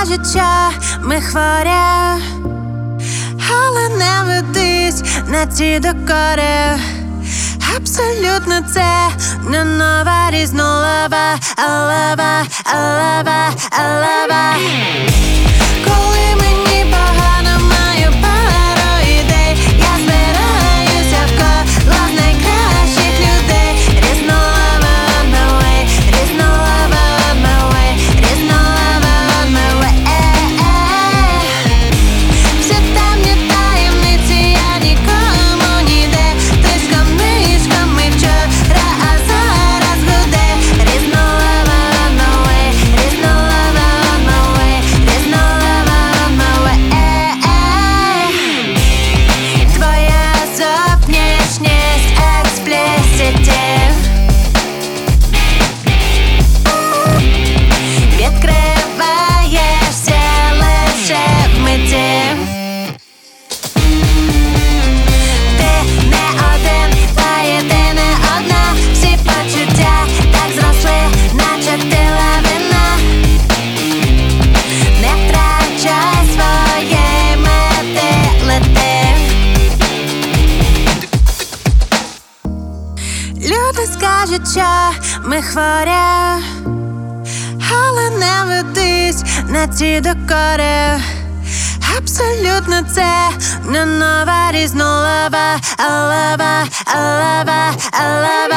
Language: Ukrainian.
скажуть, що ми хворі, але не ведись на ці докори. Абсолютно це не нова різновида, алева. Коли мені погано, маю пару ідей, я збираюся в коло найкращих людей. Різновида on my way, різновида on my way, різновида on my way. Всі темні таємниці, я нікому ніде. Тишком нишком і вчора, а зараз гуде. Різновида on my way, різновида on my way, різновида on my way. Твоя зовнішність експліситів відкриваєшся лише вмиті. Ти не один, та єдина одна. Всі почуття так зросли, наче ти лавина. Не втрачай своєї мети, лети. Люди скажуть, що ми хворі, але не ведись на ці докори. Абсолютно це не нова різновида, алева.